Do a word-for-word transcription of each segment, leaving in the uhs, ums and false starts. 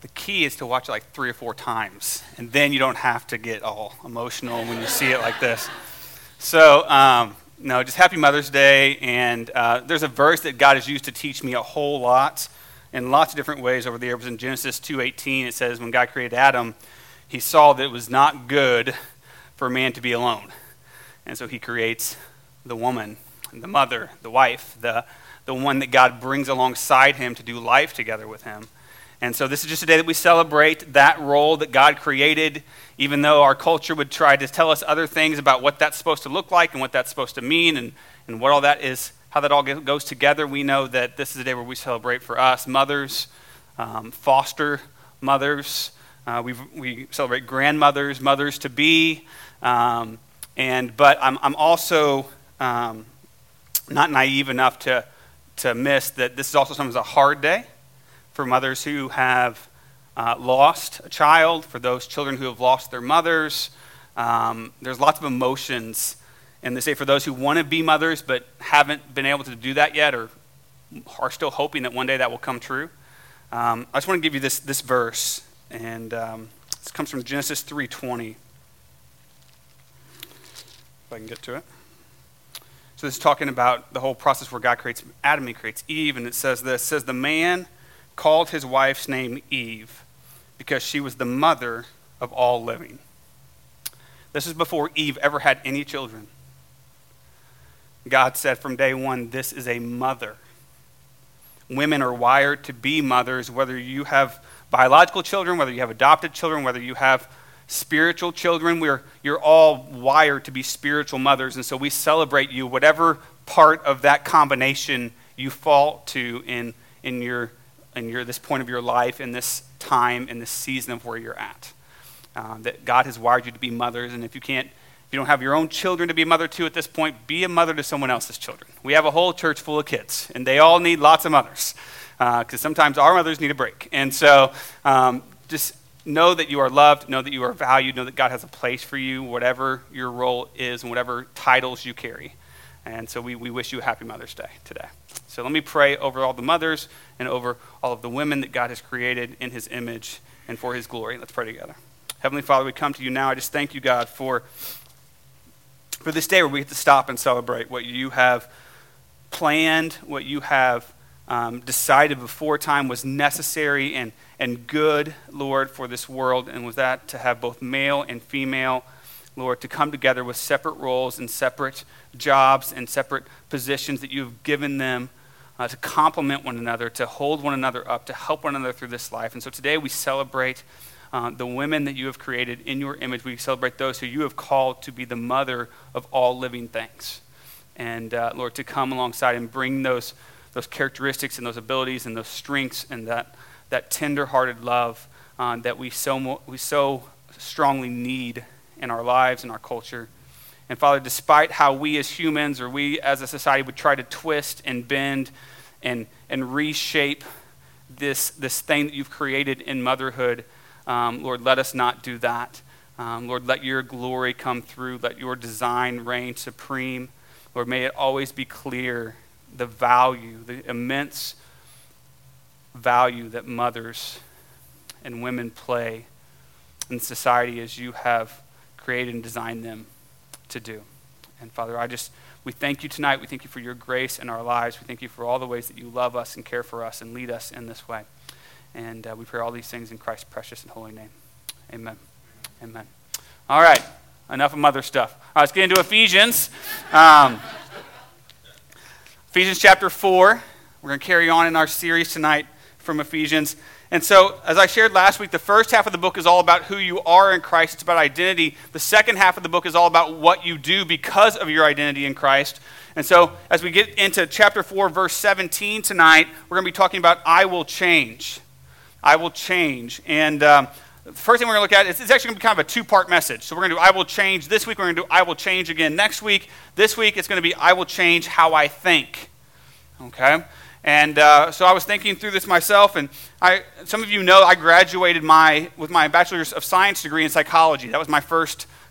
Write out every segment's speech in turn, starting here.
The key is to watch it like three or four times, and then you don't have to get all emotional when you see it like this. So, um, no, just happy Mother's Day, and uh, there's a verse that God has used to teach me a whole lot in lots of different ways over the years. In Genesis two eighteen, it says when God created Adam, he saw that it was not good for a man to be alone. And so he creates the woman, the mother, the wife, the, the one that God brings alongside him to do life together with him. And so this is just a day that we celebrate that role that God created, even though our culture would try to tell us other things about what that's supposed to look like and what that's supposed to mean and, and what all that is, how that all goes together. We know that this is a day where we celebrate for us mothers, um, foster mothers. Uh, we we celebrate grandmothers, mothers-to-be. Um, and but I'm I'm also um, not naive enough to to miss that this is also sometimes a hard day for mothers who have uh, lost a child, for those children who have lost their mothers. Um, there's lots of emotions in this day for those who want to be mothers but haven't been able to do that yet, or are still hoping that one day that will come true. Um, I just want to give you this this verse, and um, this comes from Genesis three twenty. If I can get to it. So this is talking about the whole process where God creates Adam, he creates Eve, and it says this, it says, the man called his wife's name Eve because she was the mother of all living. This is before Eve ever had any children. God said from day one, this is a mother. Women are wired to be mothers, whether you have biological children, whether you have adopted children, whether you have spiritual children. We're, you're all wired to be spiritual mothers, and so we celebrate you, whatever part of that combination you fall to in, in your in your this point of your life, in this time, in this season of where you're at. Uh, that God has wired you to be mothers, and if you can't, if you don't have your own children to be a mother to at this point, be a mother to someone else's children. We have a whole church full of kids, and they all need lots of mothers, because uh, sometimes our mothers need a break. And so um, just know that you are loved, know that you are valued, know that God has a place for you, whatever your role is and whatever titles you carry. And so we, we wish you a happy Mother's Day today. So let me pray over all the mothers and over all of the women that God has created in his image and for his glory. Let's pray together. Heavenly Father, we come to you now. I just thank you, God, for, for this day where we get to stop and celebrate what you have planned, what you have um, decided before time was necessary and, and good, Lord, for this world. And was that to have both male and female, Lord, to come together with separate roles and separate jobs and separate positions that you've given them uh, to complement one another, to hold one another up, to help one another through this life. And so today we celebrate uh, the women that you have created in your image. We celebrate those who you have called to be the mother of all living things. And uh, Lord, to come alongside and bring those those characteristics and those abilities and those strengths and that that tender-hearted love uh, that we so we so strongly need in our lives and our culture. And Father, despite how we as humans or we as a society would try to twist and bend and and reshape this this thing that you've created in motherhood, um, Lord, let us not do that. Um, Lord, let your glory come through. Let your design reign supreme. Lord, may it always be clear the value, the immense value that mothers and women play in society as you have created and designed them to do. And Father, I just, we thank you tonight. We thank you for your grace in our lives. We thank you for all the ways that you love us and care for us and lead us in this way. And uh, we pray all these things in Christ's precious and holy name. Amen. Amen. All right, enough of mother stuff. All right, let's get into Ephesians. Um, Ephesians chapter four. We're going to carry on in our series tonight from Ephesians. And so, as I shared last week, the first half of the book is all about who you are in Christ. It's about identity. The second half of the book is all about what you do because of your identity in Christ. And so, as we get into chapter four, verse seventeen tonight, we're going to be talking about I will change. I will change. And um, the first thing we're going to look at is it's actually going to be kind of a two-part message. So we're going to do I will change this week. We're going to do I will change again next week. This week it's going to be I will change how I think. Okay? And uh, so I was thinking through this myself, and I, some of you know I graduated my with my Bachelor's of Science degree in psychology. That was my first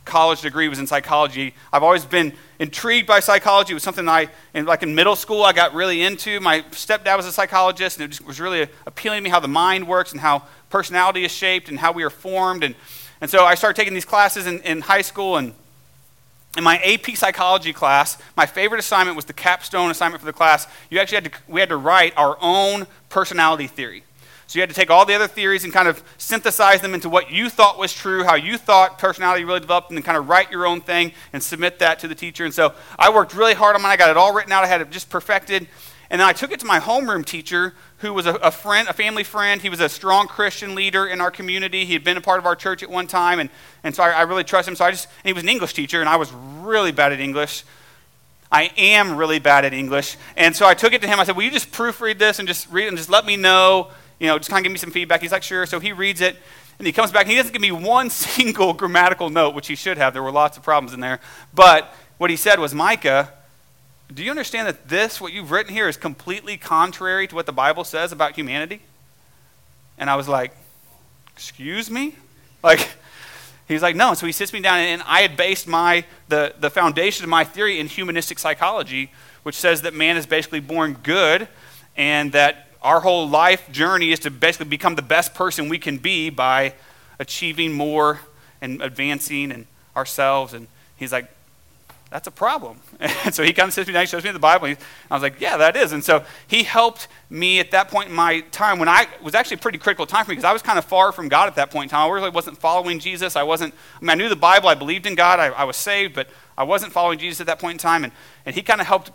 college degree was in psychology. I've always been intrigued by psychology. It was something I, in, like in middle school, I got really into. My stepdad was a psychologist, and it just was really appealing to me how the mind works and how personality is shaped and how we are formed. And, and so I started taking these classes in, in high school, and in my A P psychology class, my favorite assignment was the capstone assignment for the class. You actually had to, we had to write our own personality theory. So you had to take all the other theories and kind of synthesize them into what you thought was true, how you thought personality really developed, and then kind of write your own thing and submit that to the teacher. And so I worked really hard on mine. I got it all written out. I had it just perfected. And then I took it to my homeroom teacher, who was a, a friend, a family friend. He was a strong Christian leader in our community. He had been a part of our church at one time, and, and so I, I really trust him. So I just, and he was an English teacher, and I was really bad at English. I am really bad at English. And so I took it to him. I said, will you just proofread this and just read it and just let me know, you know, just kind of give me some feedback. He's like, sure. So he reads it, and he comes back, and he doesn't give me one single grammatical note, which he should have. There were lots of problems in there. But what he said was, Micah, do you understand that this, what you've written here, is completely contrary to what the Bible says about humanity? And I was like, excuse me? Like, he's like, no. So he sits me down, and I had based my the, the foundation of my theory in humanistic psychology, which says that man is basically born good, and that our whole life journey is to basically become the best person we can be by achieving more and advancing and ourselves. And he's like, that's a problem. And so he comes, sits me down, shows me the Bible. And I was like, yeah, that is. And so he helped me at that point in my time when I was actually a pretty critical time for me because I was kind of far from God at that point in time. I really wasn't following Jesus. I wasn't, I mean, I knew the Bible. I believed in God. I, I was saved, but I wasn't following Jesus at that point in time. And, and he kind of helped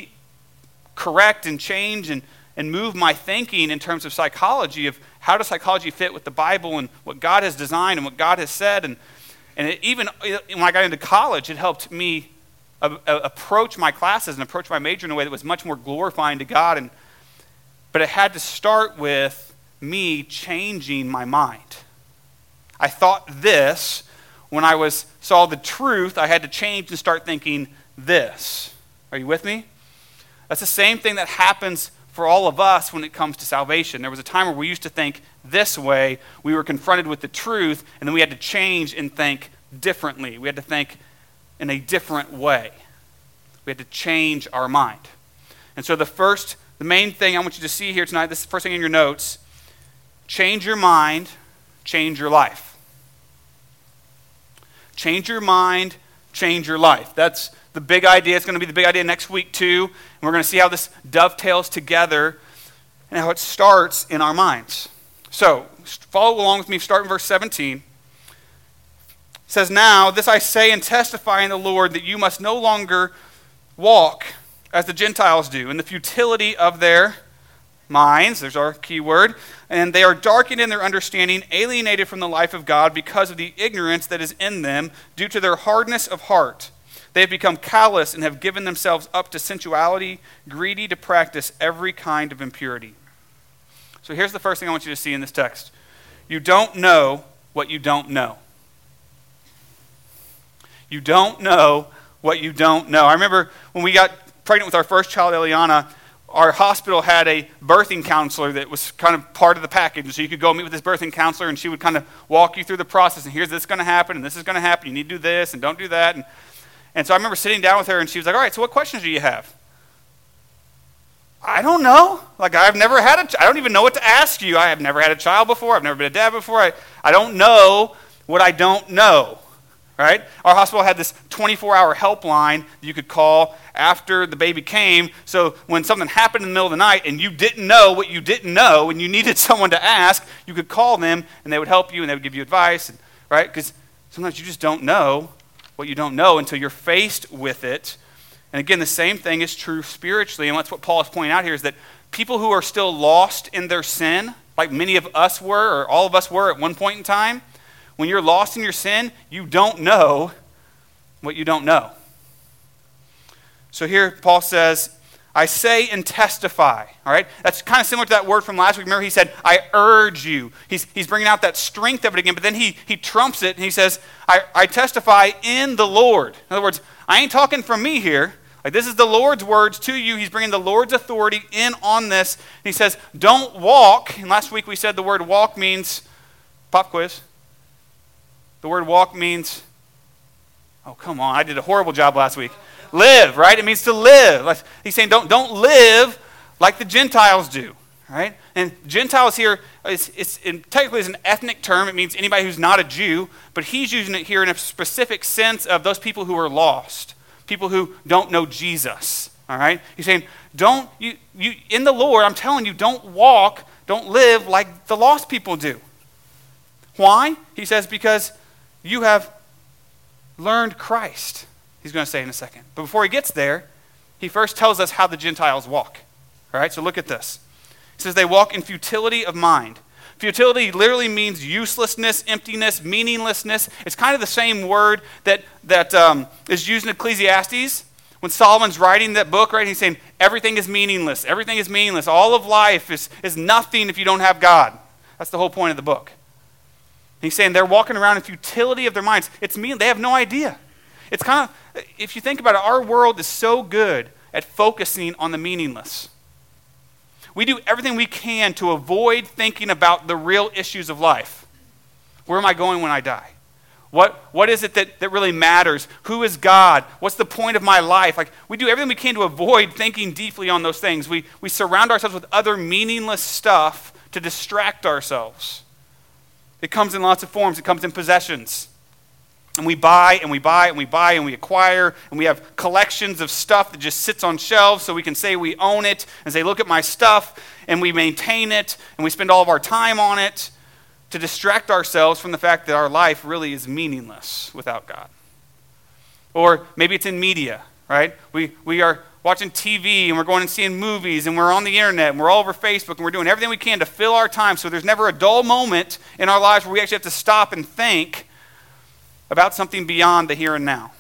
re-correct and change and, and move my thinking in terms of psychology, of how does psychology fit with the Bible and what God has designed and what God has said. And, and it even when I got into college, it helped me A, a, approach my classes and approach my major in a way that was much more glorifying to God. And but it had to start with me changing my mind. I thought this. When I was saw the truth, I had to change and start thinking this. Are you with me? That's the same thing that happens for all of us when it comes to salvation. There was a time where we used to think this way. We were confronted with the truth, and then we had to change and think differently. We had to think in a different way. We had to change our mind. And so the first, the main thing I want you to see here tonight, this is the first thing in your notes, change your mind, change your life. Change your mind, change your life. That's the big idea. It's going to be the big idea next week too. And we're going to see how this dovetails together and how it starts in our minds. So follow along with me, start in verse seventeen. It says, now, this I say and testify in the Lord that you must no longer walk as the Gentiles do in the futility of their minds. There's our key word. And they are darkened in their understanding, alienated from the life of God because of the ignorance that is in them due to their hardness of heart. They have become callous and have given themselves up to sensuality, greedy to practice every kind of impurity. So here's the first thing I want you to see in this text. You don't know what you don't know. You don't know what you don't know. I remember when we got pregnant with our first child, Eliana, our hospital had a birthing counselor that was kind of part of the package. And so you could go meet with this birthing counselor, and she would kind of walk you through the process. And here's this going to happen, and this is going to happen. You need to do this, and don't do that. And, and so I remember sitting down with her, and she was like, all right, so what questions do you have? I don't know. Like, I've never had a ch- I don't even know what to ask you. I have never had a child before. I've never been a dad before. I, I don't know what I don't know. Right? Our hospital had this twenty-four hour helpline that you could call after the baby came. So when something happened in the middle of the night and you didn't know what you didn't know and you needed someone to ask, you could call them and they would help you and they would give you advice. And, right? Because sometimes you just don't know what you don't know until you're faced with it. And again, the same thing is true spiritually. And that's what Paul is pointing out here, is that people who are still lost in their sin, like many of us were, or all of us were at one point in time, when you're lost in your sin, you don't know what you don't know. So here Paul says, I say and testify. All right? That's kind of similar to that word from last week. Remember he said, I urge you. He's, he's bringing out that strength of it again, but then he, he trumps it and he says, I, I testify in the Lord. In other words, I ain't talking from me here. Like, this is the Lord's words to you. He's bringing the Lord's authority in on this. And he says, don't walk. And last week we said the word walk means, pop quiz. The word walk means Oh, come on. I did a horrible job last week. Live, right? It means to live. He's saying don't, don't live like the Gentiles do, right? And Gentiles here, it's, it's, it technically is an ethnic term. It means anybody who's not a Jew, but he's using it here in a specific sense of those people who are lost, people who don't know Jesus, all right? He's saying, don't, you, you in the Lord, I'm telling you, don't walk, don't live like the lost people do. Why? He says, because you have learned Christ. He's going to say in a second. But before he gets there, he first tells us how the Gentiles walk. All right, so look at this. He says they walk in futility of mind. Futility literally means uselessness, emptiness, meaninglessness. It's kind of the same word that, that um, is used in Ecclesiastes. When Solomon's writing that book, right, he's saying everything is meaningless. Everything is meaningless. All of life is, is nothing if you don't have God. That's the whole point of the book. He's saying they're walking around in futility of their minds. It's mean they have no idea. It's kind of, if you think about it, our world is so good at focusing on the meaningless. We do everything we can to avoid thinking about the real issues of life. Where am I going when I die? What, what is it that, that really matters? Who is God? What's the point of my life? Like, we do everything we can to avoid thinking deeply on those things. We, we surround ourselves with other meaningless stuff to distract ourselves. It comes in lots of forms. It comes in possessions. And we buy and we buy and we buy and we acquire, and we have collections of stuff that just sits on shelves so we can say we own it and say, look at my stuff, and we maintain it and we spend all of our time on it to distract ourselves from the fact that our life really is meaningless without God. Or maybe it's in media, right? We, we are watching T V and we're going and seeing movies and we're on the internet and we're all over Facebook and we're doing everything we can to fill our time so there's never a dull moment in our lives where we actually have to stop and think about something beyond the here and now.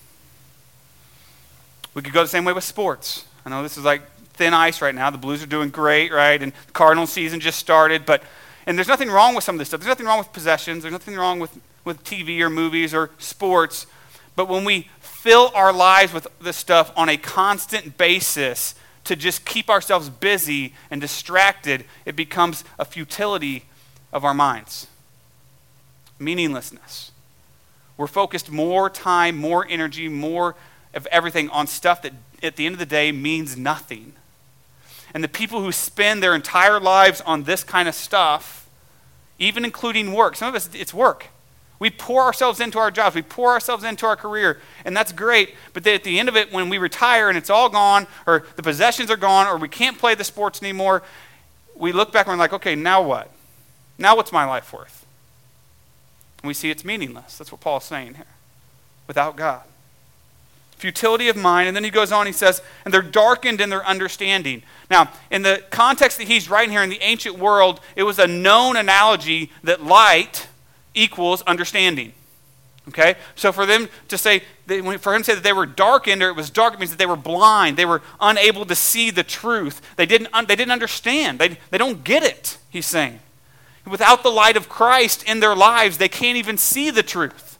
We could go the same way with sports. I know this is like thin ice right now. The Blues are doing great, right? And the Cardinal season just started. But and there's nothing wrong with some of this stuff. There's nothing wrong with possessions. There's nothing wrong with, with T V or movies or sports. But when we fill our lives with this stuff on a constant basis to just keep ourselves busy and distracted, it becomes a futility of our minds. Meaninglessness. We're focused more time, more energy, more of everything on stuff that at the end of the day means nothing. And the people who spend their entire lives on this kind of stuff, even including work, some of us, it's work. We pour ourselves into our jobs. We pour ourselves into our career, and that's great. But then at the end of it, when we retire and it's all gone, or the possessions are gone, or we can't play the sports anymore, we look back and we're like, okay, now what? Now what's my life worth? And we see it's meaningless. That's what Paul's saying here. Without God. Futility of mind. And then he goes on, he says, and they're darkened in their understanding. Now, in the context that he's writing here in the ancient world, it was a known analogy that light equals understanding. Okay? So for them to say, for him to say that they were darkened, or it was dark, it means that they were blind. They were unable to see the truth. They didn't, they didn't understand. They, they don't get it, he's saying. Without the light of Christ in their lives, they can't even see the truth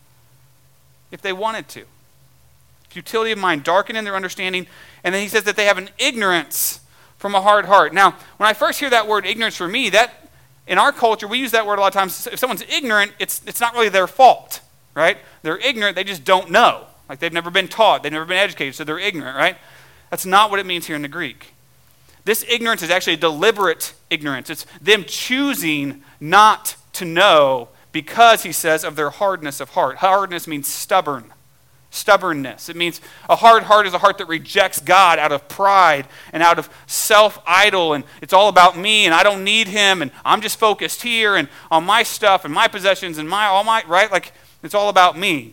if they wanted to. Futility of mind, darkened in their understanding. And then he says that they have an ignorance from a hard heart. Now, when I first hear that word ignorance, for me, that in our culture, we use that word a lot of times. If someone's ignorant, it's, it's not really their fault, right? They're ignorant, they just don't know. Like they've never been taught, they've never been educated, so they're ignorant, right? That's not what it means here in the Greek. This ignorance is actually a deliberate ignorance. It's them choosing not to know because, he says, of their hardness of heart. Hardness means stubborn. Stubbornness. It means a hard heart is a heart that rejects God out of pride and out of self-idol, and it's all about me and I don't need him and I'm just focused here and on my stuff and my possessions and my all my right? Like it's all about me.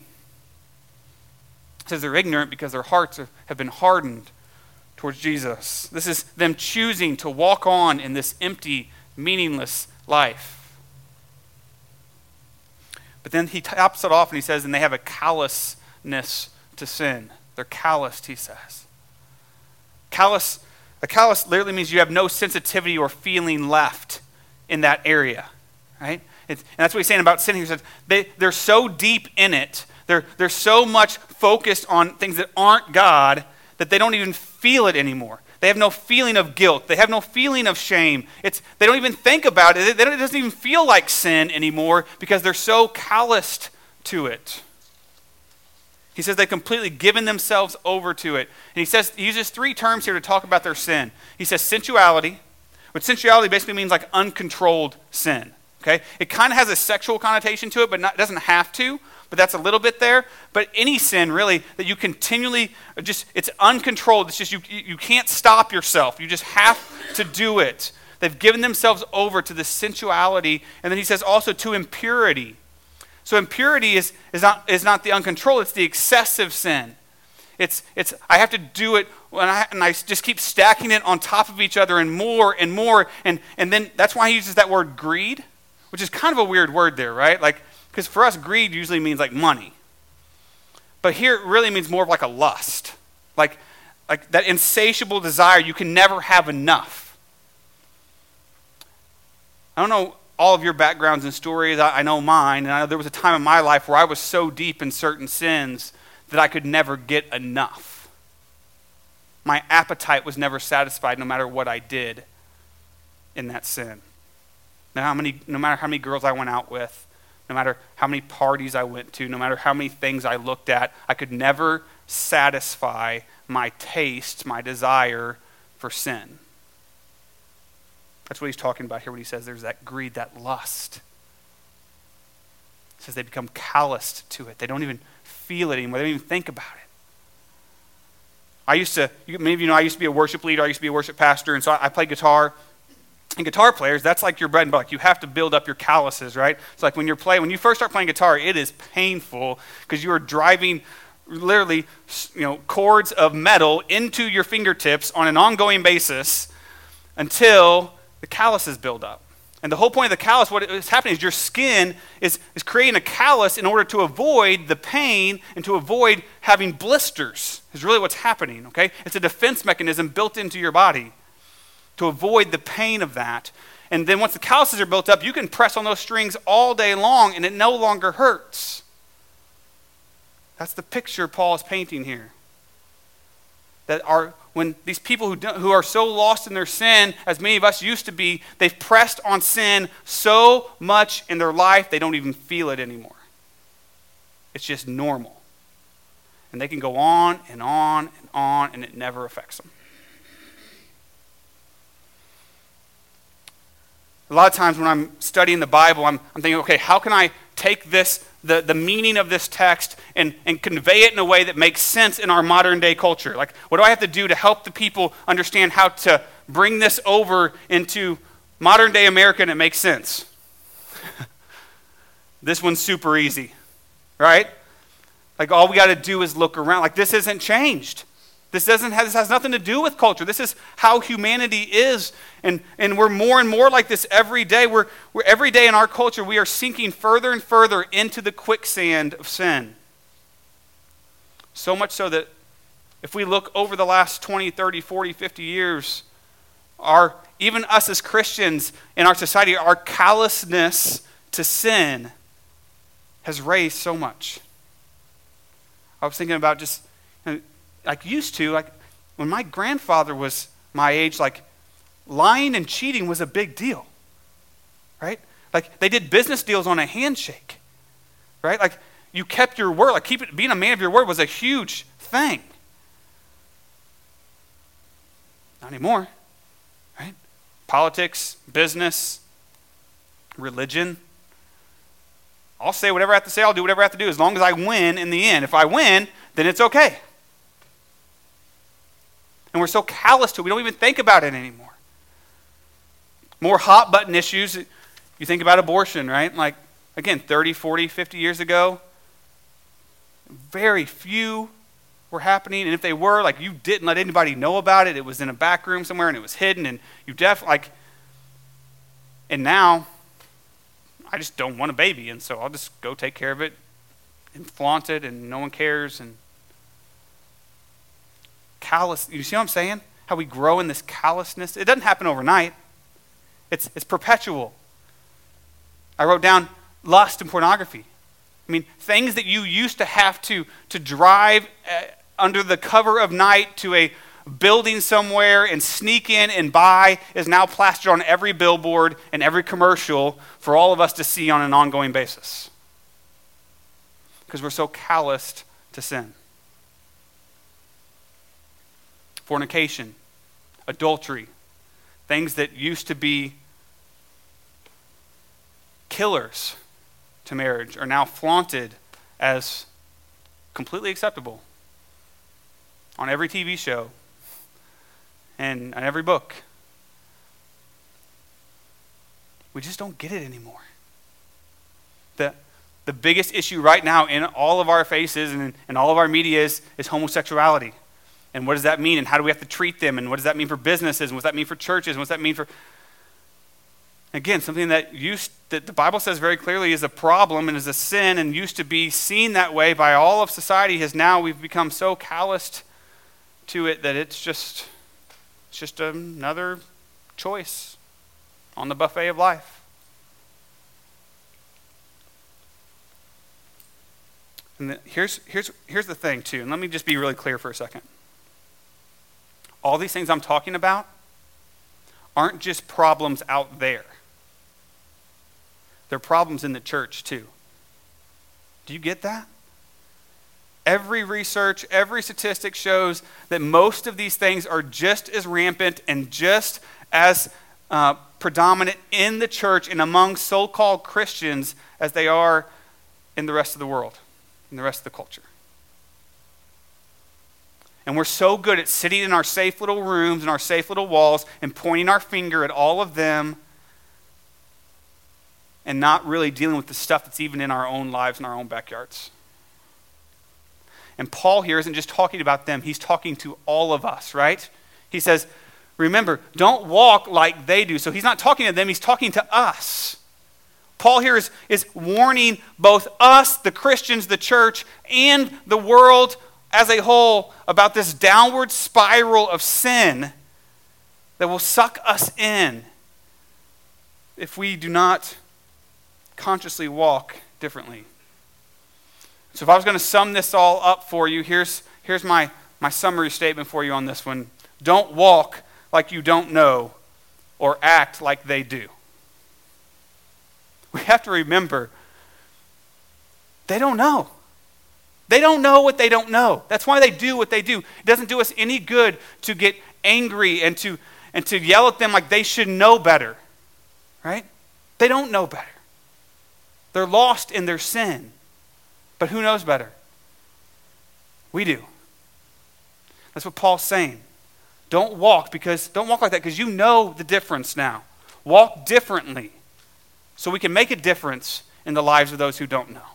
It says they're ignorant because their hearts are, have been hardened towards Jesus. This is them choosing to walk on in this empty, meaningless life. But then he tops it off and he says, and they have a callousness to sin. They're calloused, he says. Callous, a callous literally means you have no sensitivity or feeling left in that area, right? It's, and that's what he's saying about sin. He says they, they're so deep in it, they're, they're so much focused on things that aren't God that they don't even feel it anymore. They have no feeling of guilt. They have no feeling of shame. It's, they don't even think about it. They don't, it doesn't even feel like sin anymore because they're so calloused to it. He says they've completely given themselves over to it. And he says, he uses three terms here to talk about their sin. He says sensuality, which sensuality basically means like uncontrolled sin. Okay? It kind of has a sexual connotation to it, but not, doesn't have to. But that's a little bit there. But any sin, really, that you continually just, it's uncontrolled. It's just you, you can't stop yourself. You just have to do it. They've given themselves over to the sensuality. And then he says also to impurity. So impurity is, is, not, is not the uncontrolled, it's the excessive sin. It's, it's I have to do it, and I, and I just keep stacking it on top of each other and more and more. And, and then that's why he uses that word greed, which is kind of a weird word there, right? Like, because for us, greed usually means like money. But here it really means more of like a lust. Like, like that insatiable desire, you can never have enough. I don't know all of your backgrounds and stories. I, I know mine, and I know there was a time in my life where I was so deep in certain sins that I could never get enough. My appetite was never satisfied no matter what I did in that sin. No, how many, no matter how many girls I went out with, no matter how many parties I went to, no matter how many things I looked at, I could never satisfy my taste, my desire for sin. That's what he's talking about here when he says there's that greed, that lust. He says they become calloused to it. They don't even feel it anymore. They don't even think about it. I used to, many of you know, I used to be a worship leader. I used to be a worship pastor, and so I, I played guitar. And guitar players, that's like your bread and butter. Like you have to build up your calluses, right? It's like when you're playing, when you first start playing guitar, it is painful because you are driving literally, you know, cords of metal into your fingertips on an ongoing basis until the calluses build up. And the whole point of the callus, what is happening is your skin is, is creating a callus in order to avoid the pain and to avoid having blisters, is really what's happening, okay? It's a defense mechanism built into your body to avoid the pain of that. And then once the calluses are built up, you can press on those strings all day long and it no longer hurts. That's the picture Paul is painting here. That are when these people who, do, who are so lost in their sin, as many of us used to be, they've pressed on sin so much in their life they don't even feel it anymore. It's just normal. And they can go on and on and on and it never affects them. A lot of times when I'm studying the Bible, I'm, I'm thinking, okay, how can I take this, the, the meaning of this text and, and convey it in a way that makes sense in our modern day culture? Like, what do I have to do to help the people understand how to bring this over into modern day America and it makes sense? This one's super easy, right? Like, all we got to do is look around. Like, this isn't changed. This doesn't have, this has nothing to do with culture. This is how humanity is. And, and we're more and more like this every day. We're, we're every day in our culture, we are sinking further and further into the quicksand of sin. So much so that if we look over the last twenty, thirty, forty, fifty years, our, even us as Christians in our society, our callousness to sin has raised so much. I was thinking about just, you know, like used to, like when my grandfather was my age, like lying and cheating was a big deal, right? Like they did business deals on a handshake, right? Like you kept your word, like keep it, being a man of your word was a huge thing. Not anymore, right? Politics, business, religion. I'll say whatever I have to say, I'll do whatever I have to do as long as I win in the end. If I win, then it's okay. And we're so callous to it, we don't even think about it anymore. More hot button issues, you think about abortion, right? Like, again, thirty, forty, fifty years ago, very few were happening. And if they were, like, you didn't let anybody know about it. It was in a back room somewhere and it was hidden. And you def, like, and now, I just don't want a baby. And so I'll just go take care of it and flaunt it and no one cares. And callous, you see what I'm saying? How we grow in this callousness. It doesn't happen overnight. It's it's perpetual. I wrote down lust and pornography. I mean, things that you used to have to, to drive uh, under the cover of night to a building somewhere and sneak in and buy is now plastered on every billboard and every commercial for all of us to see on an ongoing basis. Because we're so calloused to sin. Fornication, adultery, things that used to be killers to marriage are now flaunted as completely acceptable on every T V show and on every book. We just don't get it anymore. The, the biggest issue right now in all of our faces and in all of our media is, is homosexuality. And what does that mean? And how do we have to treat them? And what does that mean for businesses? And what does that mean for churches? And what does that mean for... Again, something that used that the Bible says very clearly is a problem and is a sin and used to be seen that way by all of society has now we've become so calloused to it that it's just it's just another choice on the buffet of life. And the, here's here's here's the thing too, and let me just be really clear for a second. All these things I'm talking about aren't just problems out there. They're problems in the church too. Do you get that? Every research, every statistic shows that most of these things are just as rampant and just as uh, predominant in the church and among so-called Christians as they are in the rest of the world, in the rest of the culture. And we're so good at sitting in our safe little rooms and our safe little walls and pointing our finger at all of them and not really dealing with the stuff that's even in our own lives and our own backyards. And Paul here isn't just talking about them, he's talking to all of us, right? He says, remember, don't walk like they do. So he's not talking to them, he's talking to us. Paul here is, is warning both us, the Christians, the church, and the world as a whole about this downward spiral of sin that will suck us in if we do not consciously walk differently. So if I was going to sum this all up for you, here's, here's my, my summary statement for you on this one. Don't walk like you don't know or act like they do. We have to remember, they don't know. They don't know what they don't know. That's why they do what they do. It doesn't do us any good to get angry and to, and to yell at them like they should know better. Right? They don't know better. They're lost in their sin. But who knows better? We do. That's what Paul's saying. Don't walk because don't walk like that because you know the difference now. Walk differently so we can make a difference in the lives of those who don't know.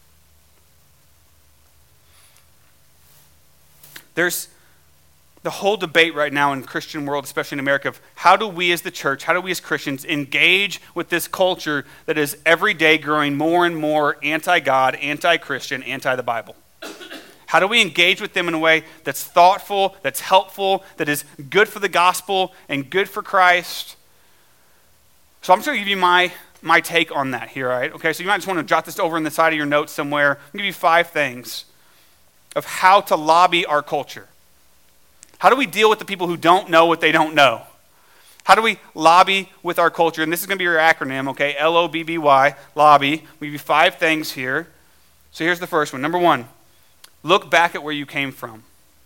There's the whole debate right now in the Christian world, especially in America, of how do we as the church, how do we as Christians engage with this culture that is every day growing more and more anti-God, anti-Christian, anti-the Bible? How do we engage with them in a way that's thoughtful, that's helpful, that is good for the gospel and good for Christ? So I'm just going to give you my, my take on that here, all right? Okay, so you might just want to jot this over in the side of your notes somewhere. I'm going to give you five things of how to lobby our culture. How do we deal with the people who don't know what they don't know? How do we lobby with our culture? And this is going to be your acronym, okay? L O B B Y, lobby. We give you five things here. So here's the first one. Number one, look back at where you came from.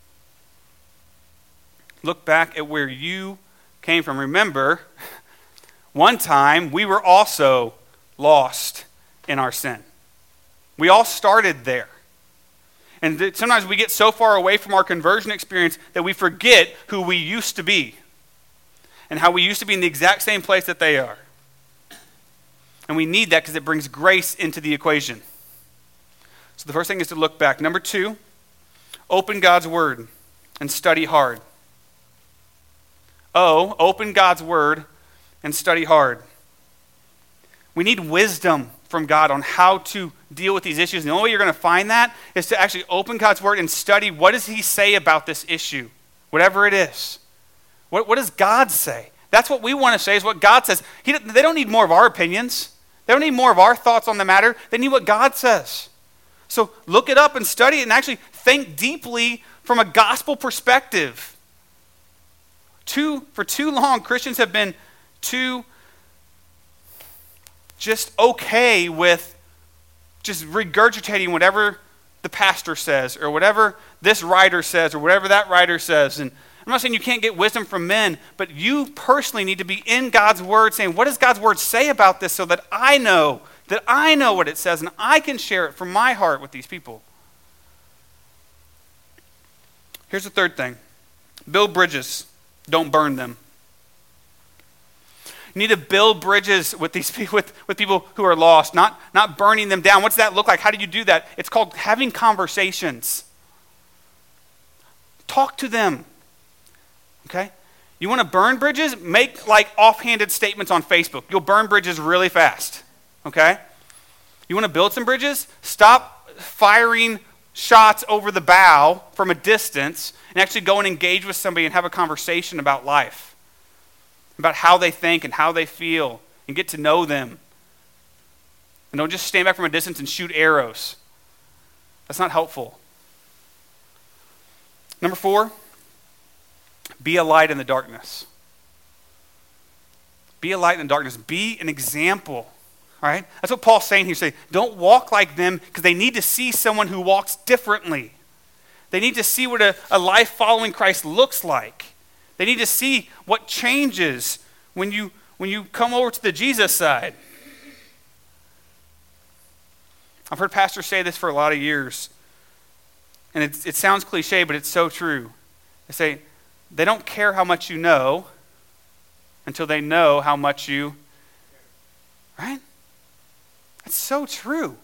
Look back at where you came from. Remember, one time we were also lost in our sin. We all started there. And th- sometimes we get so far away from our conversion experience that we forget who we used to be and how we used to be in the exact same place that they are. And we need that because it brings grace into the equation. So the first thing is to look back. Number two, open God's word and study hard. O, open God's word and study hard. We need wisdom from God on how to deal with these issues. And the only way you're going to find that is to actually open God's word and study what does he say about this issue, whatever it is. What, what does God say? That's what we want to say is what God says. He, they don't need more of our opinions. They don't need more of our thoughts on the matter. They need what God says. So look it up and study it and actually think deeply from a gospel perspective. Too, for too long, Christians have been too just okay with just regurgitating whatever the pastor says, or whatever this writer says, or whatever that writer says. And I'm not saying you can't get wisdom from men, but you personally need to be in God's word saying, what does God's word say about this, so that I know, that I know what it says, and I can share it from my heart with these people. Here's the third thing. Build bridges. Don't burn them. You need to build bridges with these people, with, with people who are lost, not, not burning them down. What's that look like? How do you do that? It's called having conversations. Talk to them. Okay? You want to burn bridges? Make like offhanded statements on Facebook. You'll burn bridges really fast. Okay? You want to build some bridges? Stop firing shots over the bow from a distance and actually go and engage with somebody and have a conversation about life, about how they think and how they feel, and get to know them. And don't just stand back from a distance and shoot arrows. That's not helpful. Number four, be a light in the darkness. Be a light in the darkness. Be an example. All right? That's what Paul's saying here. He's saying, don't walk like them, because they need to see someone who walks differently. They need to see what a, a life following Christ looks like. They need to see what changes when you, when you come over to the Jesus side. I've heard pastors say this for a lot of years. And it, it sounds cliche, but it's so true. They say, they don't care how much you know until they know how much you, right? That's so true.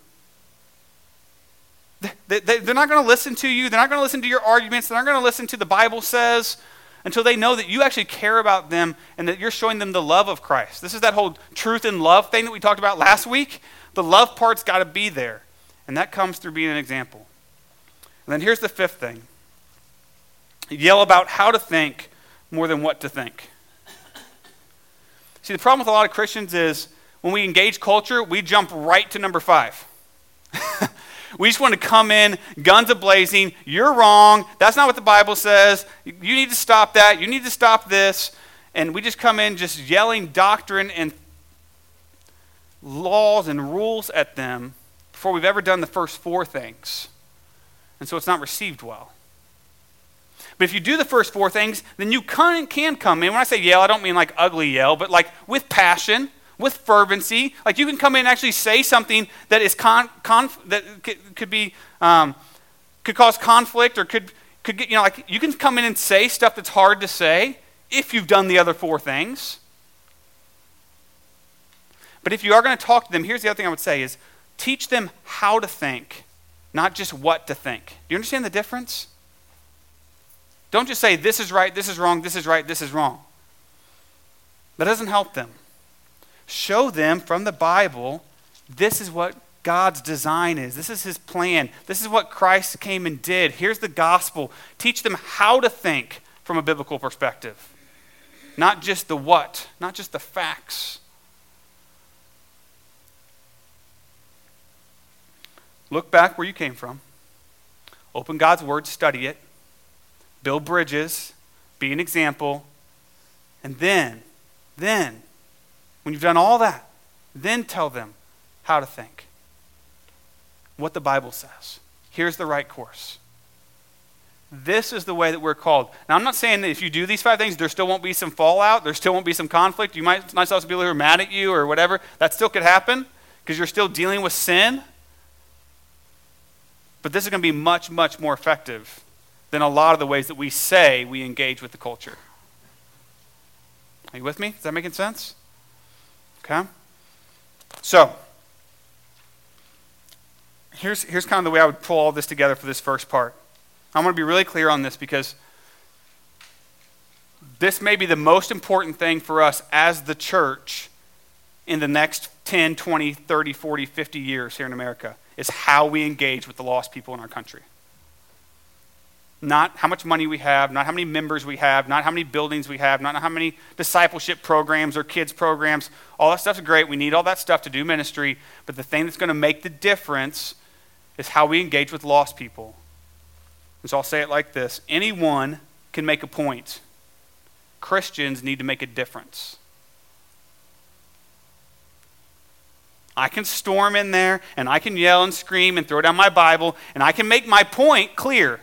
They, they, they're not going to listen to you. They're not going to listen to your arguments. They're not going to listen to the Bible says until they know that you actually care about them and that you're showing them the love of Christ. This is that whole truth and love thing that we talked about last week. The love part's got to be there. And that comes through being an example. And then here's the fifth thing. Yell about how to think more than what to think. See, the problem with a lot of Christians is when we engage culture, we jump right to number five. We just want to come in, guns a-blazing. You're wrong. That's not what the Bible says. You need to stop that. You need to stop this. And we just come in just yelling doctrine and laws and rules at them before we've ever done the first four things. And so it's not received well. But if you do the first four things, then you can, can come in. When I say yell, I don't mean like ugly yell, but like with passion, with fervency. Like you can come in and actually say something that is con, conf, that could, could be um, could cause conflict, or could could get, you know, like you can come in and say stuff that's hard to say if you've done the other four things. But if you are going to talk to them, here's the other thing I would say is teach them how to think, not just what to think. Do you understand the difference? Don't just say this is right, this is wrong, this is right, this is wrong. That doesn't help them. Show them from the Bible, this is what God's design is. This is his plan. This is what Christ came and did. Here's the gospel. Teach them how to think from a biblical perspective. Not just the what, not just the facts. Look back where you came from. Open God's word, study it. Build bridges, be an example, and then, then, when you've done all that, then tell them how to think. What the Bible says. Here's the right course. This is the way that we're called. Now, I'm not saying that if you do these five things, there still won't be some fallout, there still won't be some conflict. You might, might still have people who are mad at you or whatever. That still could happen because you're still dealing with sin. But this is going to be much, much more effective than a lot of the ways that we say we engage with the culture. Are you with me? Is that making sense? Okay. So, here's, here's kind of the way I would pull all this together for this first part. I want to be really clear on this because this may be the most important thing for us as the church in the next ten, twenty, thirty, forty, fifty years here in America, is how we engage with the lost people in our country. Not how much money we have, not how many members we have, not how many buildings we have, not how many discipleship programs or kids programs. All that stuff's great. We need all that stuff to do ministry. But the thing that's going to make the difference is how we engage with lost people. And so I'll say it like this. Anyone can make a point. Christians need to make a difference. I can storm in there, and I can yell and scream and throw down my Bible, and I can make my point clear.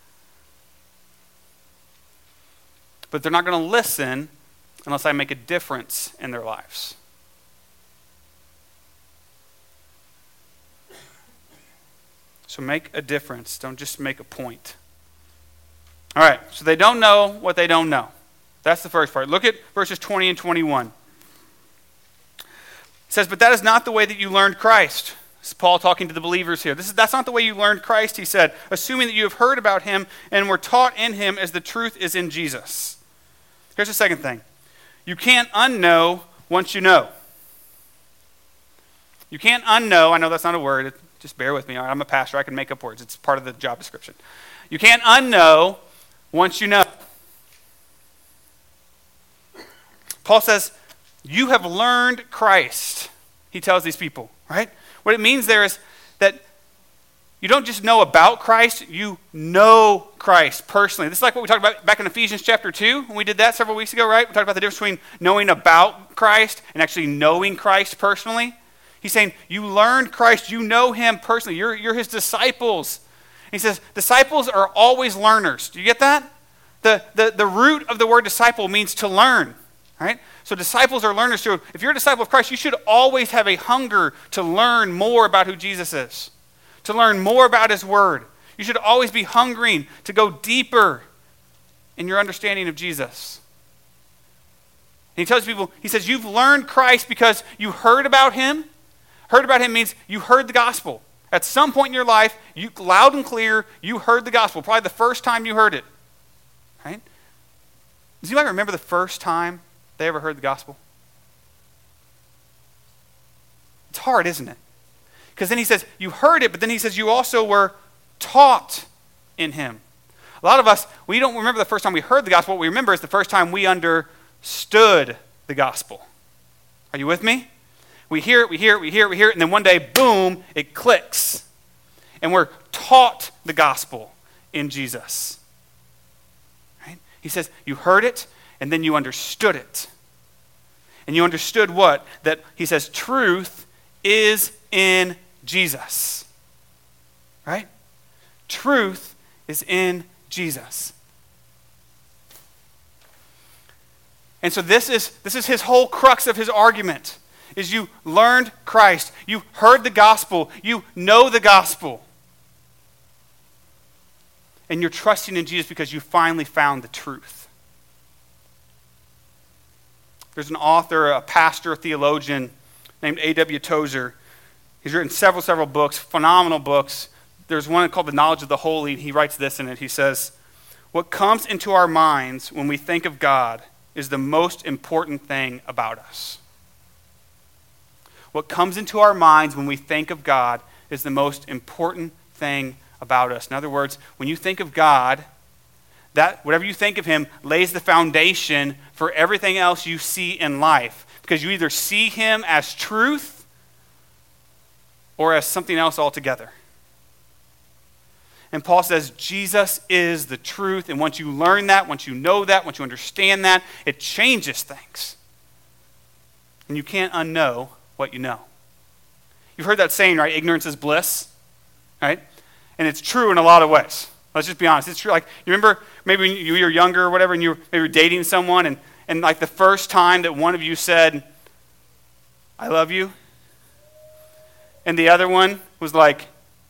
But they're not going to listen unless I make a difference in their lives. So make a difference. Don't just make a point. All right, so they don't know what they don't know. That's the first part. Look at verses twenty and twenty-one. It says, but that is not the way that you learned Christ. This is Paul talking to the believers here. This is, that's not the way you learned Christ, he said, assuming that you have heard about him and were taught in him as the truth is in Jesus. Here's the second thing. You can't unknow once you know. You can't unknow. I know that's not a word. Just bear with me. I'm a pastor. I can make up words. It's part of the job description. You can't unknow once you know. Paul says, you have learned Christ, he tells these people, right? What it means there is that you don't just know about Christ, you know Christ personally. This is like what we talked about back in Ephesians chapter two, when we did that several weeks ago, right? We talked about the difference between knowing about Christ and actually knowing Christ personally. He's saying, you learned Christ, you know him personally, you're, you're his disciples. And he says, disciples are always learners. Do you get that? The, the, the root of the word disciple means to learn, right? So disciples are learners too. If you're a disciple of Christ, you should always have a hunger to learn more about who Jesus is, to learn more about his word. You should always be hungering to go deeper in your understanding of Jesus. And he tells people, he says, you've learned Christ because you heard about him. Heard about him means you heard the gospel. At some point in your life, you loud and clear, you heard the gospel. Probably the first time you heard it. Right? Does anybody remember the first time they ever heard the gospel? It's hard, isn't it? Because then he says, you heard it, but then he says you also were taught in him. A lot of us, we don't remember the first time we heard the gospel. What we remember is the first time we understood the gospel. Are you with me? We hear it, we hear it, we hear it, we hear it, and then one day, boom, it clicks. And we're taught the gospel in Jesus. Right? He says, you heard it, and then you understood it. And you understood what? That he says, truth is in Jesus. Right? Truth is in Jesus. And so this is, this is his whole crux of his argument. Is you learned Christ, you heard the gospel, you know the gospel. And you're trusting in Jesus because you finally found the truth. There's an author, a pastor, a theologian named A W Tozer. He's written several, several books, phenomenal books. There's one called The Knowledge of the Holy. He writes this in it. He says, what comes into our minds when we think of God is the most important thing about us. What comes into our minds when we think of God is the most important thing about us. In other words, when you think of God, that whatever you think of him lays the foundation for everything else you see in life. Because you either see him as truth or as something else altogether. And Paul says Jesus is the truth. And once you learn that, once you know that, once you understand that, it changes things. And you can't unknow what you know. You've heard that saying, right? Ignorance is bliss, right? And it's true in a lot of ways. Let's just be honest. It's true. Like, you remember maybe when you were younger or whatever, and you were maybe dating someone, and, and like the first time that one of you said, I love you, and the other one was like,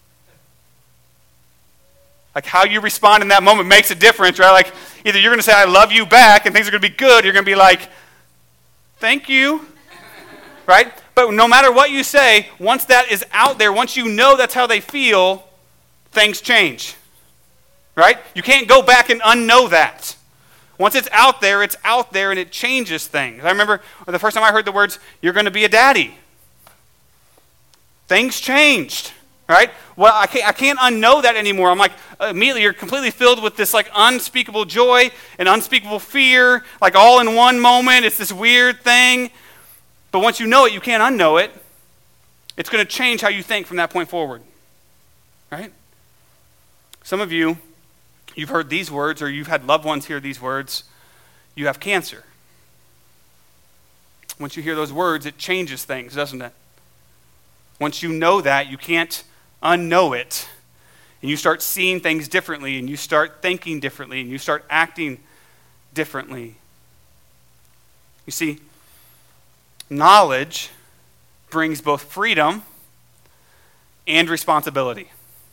like how you respond in that moment makes a difference, right? Like, either you're going to say, I love you back, and things are going to be good, or you're going to be like, thank you, right? But no matter what you say, once that is out there, once you know that's how they feel, things change, right? You can't go back and unknow that. Once it's out there, it's out there, and it changes things. I remember the first time I heard the words, you're going to be a daddy. Things changed, right? Well, I can't, I can't unknow that anymore. I'm like, immediately you're completely filled with this like unspeakable joy and unspeakable fear, like all in one moment. It's this weird thing. But once you know it, you can't unknow it. It's going to change how you think from that point forward, right? Some of you, you've heard these words, or you've had loved ones hear these words. You have cancer. Once you hear those words, it changes things, doesn't it? Once you know that, you can't unknow it. And you start seeing things differently, and you start thinking differently, and you start acting differently. You see, knowledge brings both freedom and responsibility.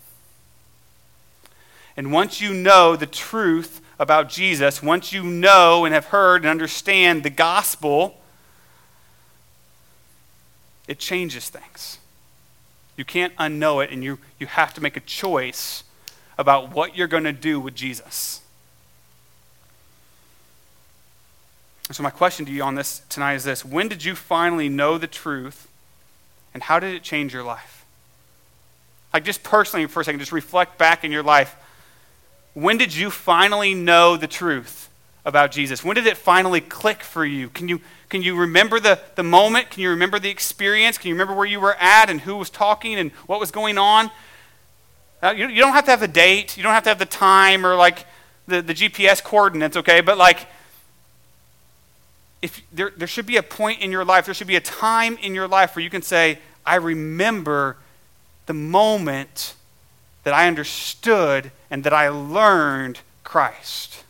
And once you know the truth about Jesus, once you know and have heard and understand the gospel, it changes things. You can't unknow it, and you, you have to make a choice about what you're going to do with Jesus. So my question to you on this tonight is this: when did you finally know the truth, and how did it change your life? Like, just personally for a second, just reflect back in your life. When did you finally know the truth about Jesus? When did it finally click for you? Can you can you remember the, the moment? Can you remember the experience? Can you remember where you were at and who was talking and what was going on? Uh, you, you don't have to have the date. You don't have to have the time or like the, the G P S coordinates, okay? But like, if there, there should be a point in your life, there should be a time in your life where you can say, I remember the moment that I understood and that I learned Christ.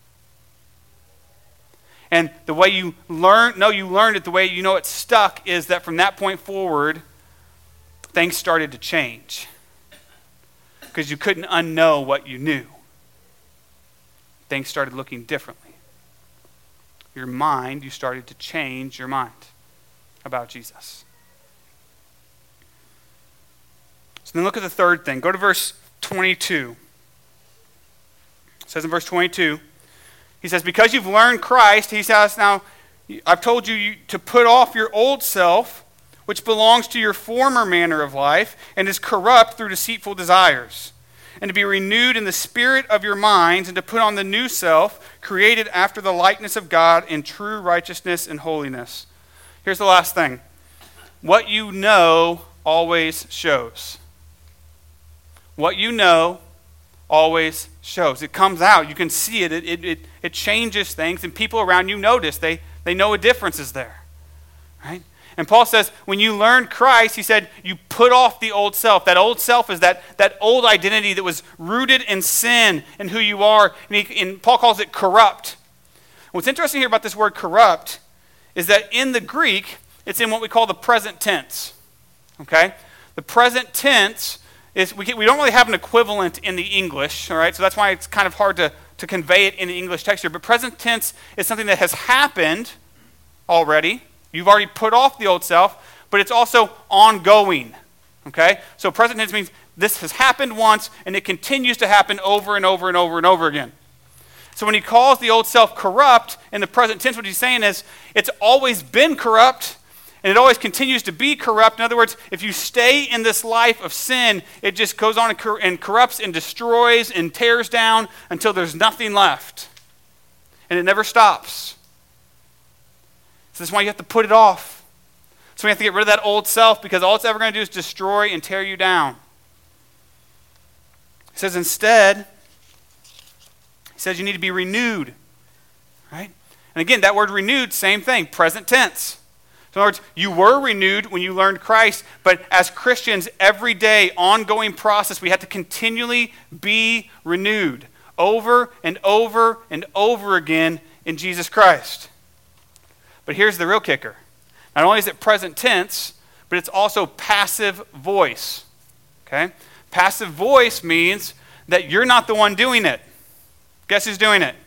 And the way you learn, no, you learned it, the way you know it stuck is that from that point forward, things started to change. Because you couldn't unknow what you knew. Things started looking differently. Your mind, you started to change your mind about Jesus. So then look at the third thing. Go to verse twenty-two. It says in verse twenty-two, he says, because you've learned Christ, he says, now, I've told you to put off your old self, which belongs to your former manner of life, and is corrupt through deceitful desires, and to be renewed in the spirit of your minds, and to put on the new self, created after the likeness of God in true righteousness and holiness. Here's the last thing. What you know always shows. What you know always shows. It comes out. You can see it. It, it, it, it changes things, and people around you notice. They, they know a difference is there. Right? And Paul says, when you learned Christ, he said, you put off the old self. That old self is that, that old identity that was rooted in sin and who you are. And, he, and Paul calls it corrupt. What's interesting here about this word corrupt is that in the Greek, it's in what we call the present tense. Okay? The present tense is, we, can, we don't really have an equivalent in the English, all right? So that's why it's kind of hard to, to convey it in the English text here. But present tense is something that has happened already. You've already put off the old self, but it's also ongoing, okay? So present tense means this has happened once, and it continues to happen over and over and over and over again. So when he calls the old self corrupt in the present tense, what he's saying is it's always been corrupt, and it always continues to be corrupt. In other words, if you stay in this life of sin, it just goes on and, cor- and corrupts and destroys and tears down until there's nothing left. And it never stops. So that's why you have to put it off. So we have to get rid of that old self, because all it's ever going to do is destroy and tear you down. He says instead, he says you need to be renewed. Right? And again, that word renewed, same thing, present tense. So in other words, you were renewed when you learned Christ, but as Christians, every day, ongoing process, we have to continually be renewed over and over and over again in Jesus Christ. But here's the real kicker. Not only is it present tense, but it's also passive voice. Okay? Passive voice means that you're not the one doing it. Guess who's doing it?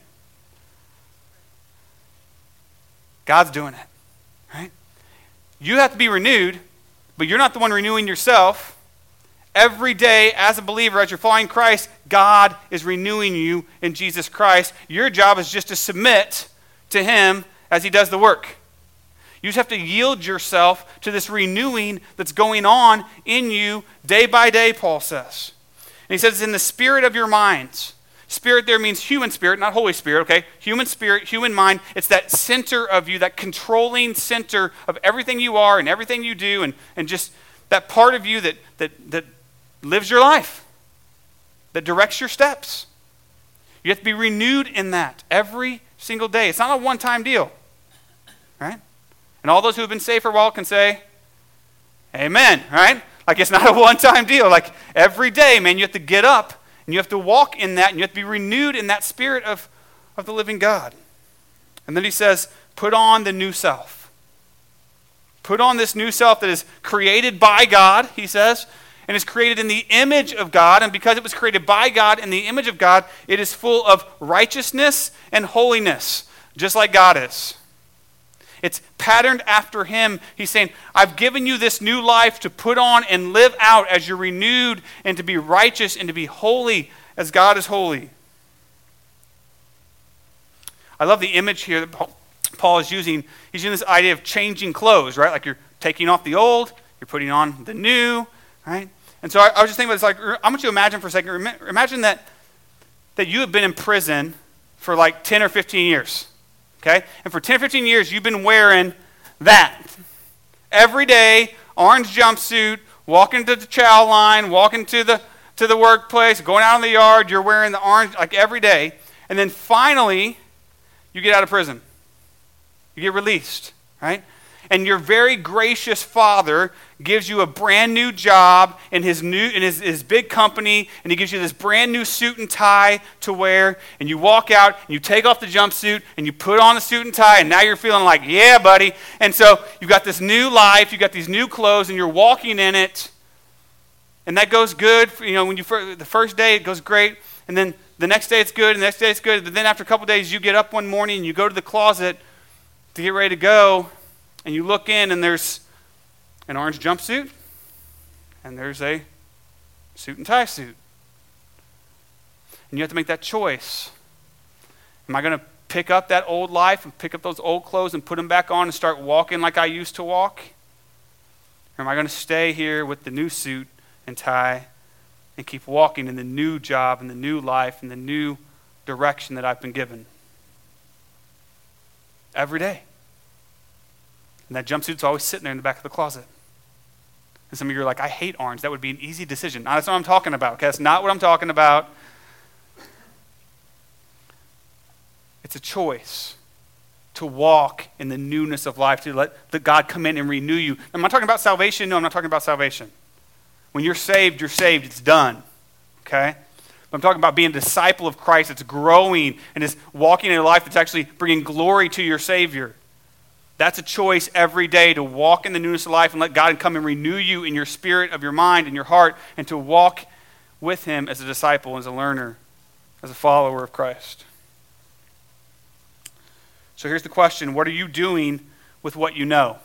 God's doing it. Right? You have to be renewed, but you're not the one renewing yourself. Every day, as a believer, as you're following Christ, God is renewing you in Jesus Christ. Your job is just to submit to him as he does the work. You just have to yield yourself to this renewing that's going on in you day by day, Paul says. And he says it's in the spirit of your minds. Spirit there means human spirit, not Holy Spirit, okay? Human spirit, human mind. It's that center of you, that controlling center of everything you are and everything you do, and, and just that part of you that, that, that lives your life, that directs your steps. You have to be renewed in that every single day. It's not a one-time deal, right? And all those who have been saved for a while can say, Amen, right? Like it's not a one-time deal. Like every day, man, you have to get up and you have to walk in that and you have to be renewed in that spirit of, of the living God. And then he says, put on the new self. Put on this new self that is created by God, he says, and is created in the image of God. And because it was created by God in the image of God, it is full of righteousness and holiness, just like God is. It's patterned after him. He's saying, I've given you this new life to put on and live out as you're renewed and to be righteous and to be holy as God is holy. I love the image here that Paul is using. He's using this idea of changing clothes, right? Like you're taking off the old, you're putting on the new, right? And so I, I was just thinking about this, like, I want you to imagine for a second, imagine that, that you have been in prison for like ten or fifteen years. Okay? And for ten or fifteen years, you've been wearing that. Every day, orange jumpsuit, walking to the chow line, walking to the to the workplace, going out in the yard, you're wearing the orange, like every day. And then finally, you get out of prison. You get released, right? And your very gracious Father gives you a brand new job in his new in his, his big company, and he gives you this brand new suit and tie to wear, and you walk out and you take off the jumpsuit and you put on the suit and tie, and now you're feeling like, yeah, buddy. And so you've got this new life, you've got these new clothes, and you're walking in it, and that goes good. For, you know, when you the first day it goes great, and then the next day it's good, and the next day it's good, but then after a couple days you get up one morning and you go to the closet to get ready to go. And you look in and there's an orange jumpsuit and there's a suit and tie suit. And you have to make that choice. Am I going to pick up that old life and pick up those old clothes and put them back on and start walking like I used to walk? Or am I going to stay here with the new suit and tie and keep walking in the new job and the new life and the new direction that I've been given? Every day. And that jumpsuit's always sitting there in the back of the closet. And some of you are like, I hate orange. That would be an easy decision. No, that's not what I'm talking about. Okay? That's not what I'm talking about. It's a choice to walk in the newness of life, to let the God come in and renew you. Am I talking about salvation? No, I'm not talking about salvation. When you're saved, you're saved. It's done. Okay? But I'm talking about being a disciple of Christ. It's growing and is walking in a life that's actually bringing glory to your Savior. That's a choice every day to walk in the newness of life and let God come and renew you in your spirit, of your mind, and your heart, and to walk with him as a disciple, as a learner, as a follower of Christ. So here's the question. What are you doing with what you know?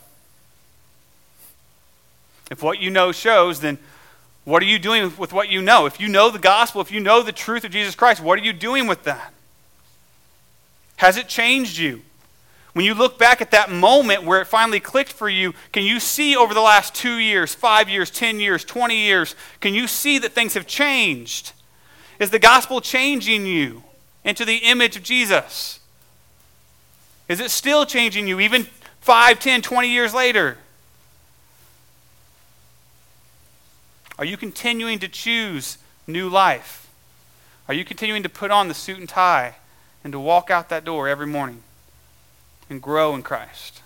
If what you know shows, then what are you doing with what you know? If you know the gospel, if you know the truth of Jesus Christ, what are you doing with that? Has it changed you? When you look back at that moment where it finally clicked for you, can you see over the last two years, five years, ten years, twenty years, can you see that things have changed? Is the gospel changing you into the image of Jesus? Is it still changing you even five, ten, twenty years later? Are you continuing to choose new life? Are you continuing to put on the suit and tie and to walk out that door every morning and grow in Christ?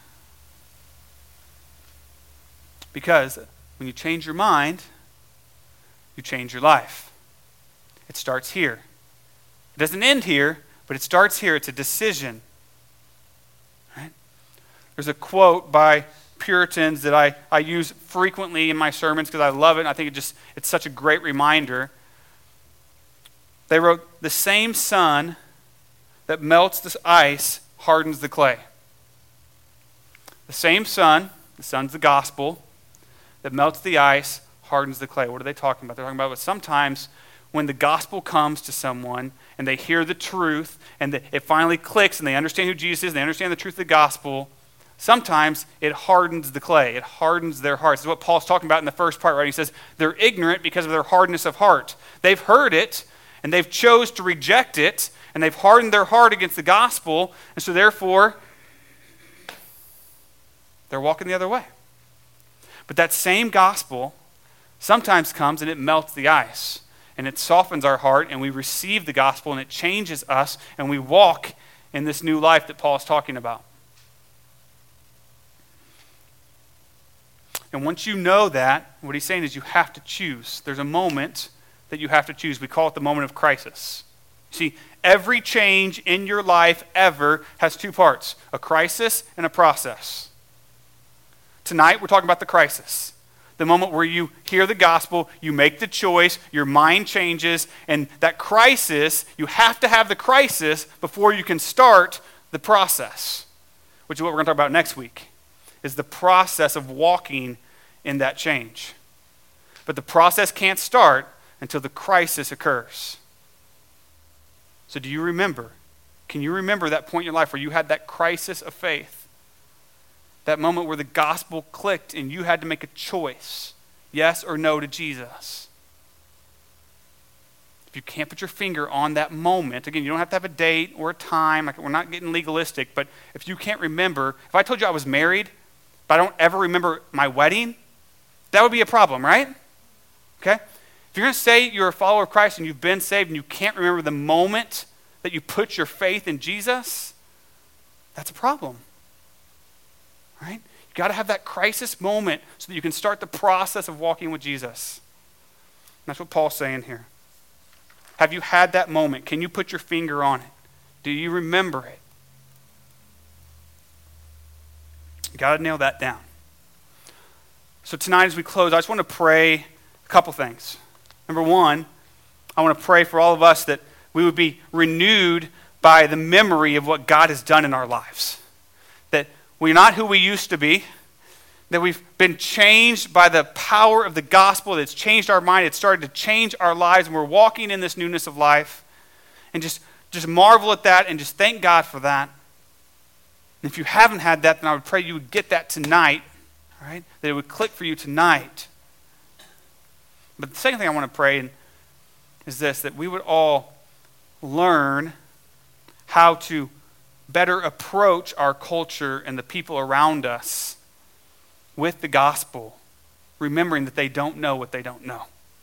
Because when you change your mind, you change your life. It starts here. It doesn't end here, but it starts here. It's a decision. Right? There's a quote by Puritans that I, I use frequently in my sermons because I love it, and I think it just it's such a great reminder. They wrote, "The same sun that melts the ice hardens the clay." The same sun, the sun's the gospel, that melts the ice, hardens the clay. What are they talking about? They're talking about that sometimes when the gospel comes to someone and they hear the truth and the, it finally clicks and they understand who Jesus is, and they understand the truth of the gospel, sometimes it hardens the clay. It hardens their hearts. This is what Paul's talking about in the first part, right? He says they're ignorant because of their hardness of heart. They've heard it and they've chose to reject it, and they've hardened their heart against the gospel, and so therefore they're walking the other way. But that same gospel sometimes comes and it melts the ice. And it softens our heart, and we receive the gospel, and it changes us, and we walk in this new life that Paul is talking about. And once you know that, what he's saying is you have to choose. There's a moment that you have to choose. We call it the moment of crisis. See, every change in your life ever has two parts, a crisis and a process. Tonight, we're talking about the crisis. The moment where you hear the gospel, you make the choice, your mind changes, and that crisis, you have to have the crisis before you can start the process, which is what we're going to talk about next week, is the process of walking in that change. But the process can't start until the crisis occurs. So do you remember? Can you remember that point in your life where you had that crisis of faith? That moment where the gospel clicked and you had to make a choice, yes or no to Jesus. If you can't put your finger on that moment, again, you don't have to have a date or a time. Like, we're not getting legalistic, but if you can't remember, if I told you I was married, but I don't ever remember my wedding, that would be a problem, right? Okay? If you're going to say you're a follower of Christ and you've been saved and you can't remember the moment that you put your faith in Jesus, that's a problem. Right? You've got to have that crisis moment so that you can start the process of walking with Jesus. And that's what Paul's saying here. Have you had that moment? Can you put your finger on it? Do you remember it? You got to nail that down. So tonight as we close, I just want to pray a couple things. Number one, I want to pray for all of us that we would be renewed by the memory of what God has done in our lives. That we're not who we used to be, that we've been changed by the power of the gospel, that's changed our mind, it's started to change our lives, and we're walking in this newness of life. And just, just marvel at that and just thank God for that. And if you haven't had that, then I would pray you would get that tonight, all right? That it would click for you tonight. But the second thing I want to pray is this, that we would all learn how to better approach our culture and the people around us with the gospel, remembering that they don't know what they don't know.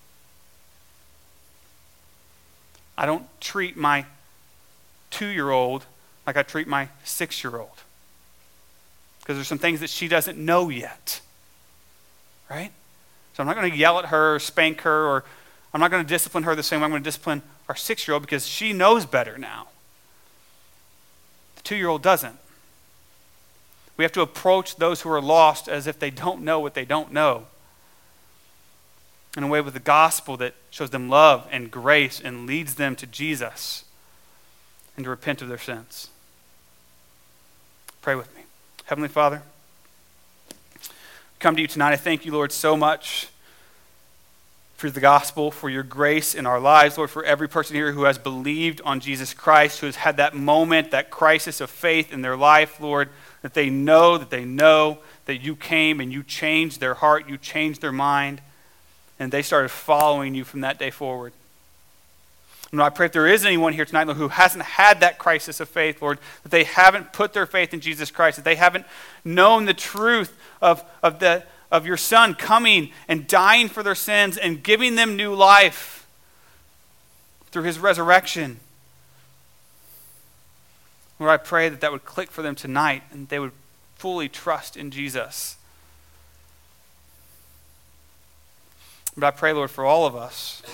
I don't treat my two-year-old like I treat my six-year-old, because there's some things that she doesn't know yet, right? So I'm not going to yell at her or spank her, or I'm not going to discipline her the same way I'm going to discipline our six-year-old, because she knows better now. The two-year-old doesn't. We have to approach those who are lost as if they don't know what they don't know, in a way with the gospel that shows them love and grace and leads them to Jesus and to repent of their sins. Pray with me. Heavenly Father, I come to you tonight. I thank you, Lord, so much for the gospel, for your grace in our lives, Lord, for every person here who has believed on Jesus Christ, who has had that moment, that crisis of faith in their life, Lord, that they know that they know that you came and you changed their heart, you changed their mind, and they started following you from that day forward. And I pray if there is anyone here tonight, Lord, who hasn't had that crisis of faith, Lord, that they haven't put their faith in Jesus Christ, that they haven't known the truth of, of, the, of your Son coming and dying for their sins and giving them new life through his resurrection. Lord, I pray that that would click for them tonight and they would fully trust in Jesus. But I pray, Lord, for all of us,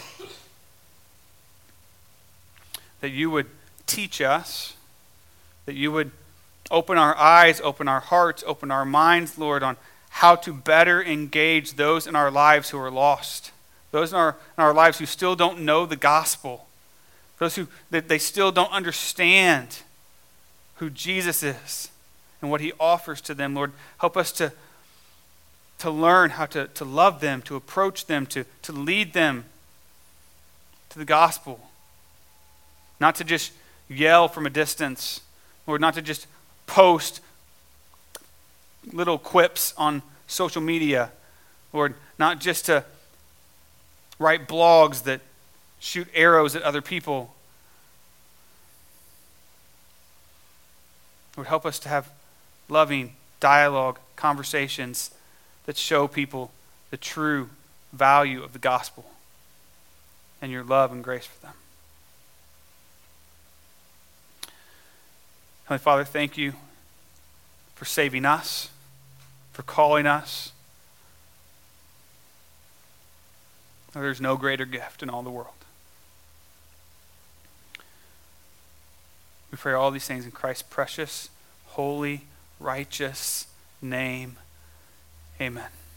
that you would teach us, that you would open our eyes, open our hearts, open our minds, Lord, on how to better engage those in our lives who are lost, those in our, in our lives who still don't know the gospel, those who that they still don't understand who Jesus is and what he offers to them. Lord, help us to, to learn how to, to love them, to approach them, to, to lead them to the gospel. Not to just yell from a distance, Lord, not to just post little quips on social media, Lord, not just to write blogs that shoot arrows at other people. Lord, help us to have loving dialogue, conversations that show people the true value of the gospel and your love and grace for them. Heavenly Father, thank you for saving us, for calling us, There's no greater gift in all the world. We pray all these things in Christ's precious, holy, righteous name. Amen.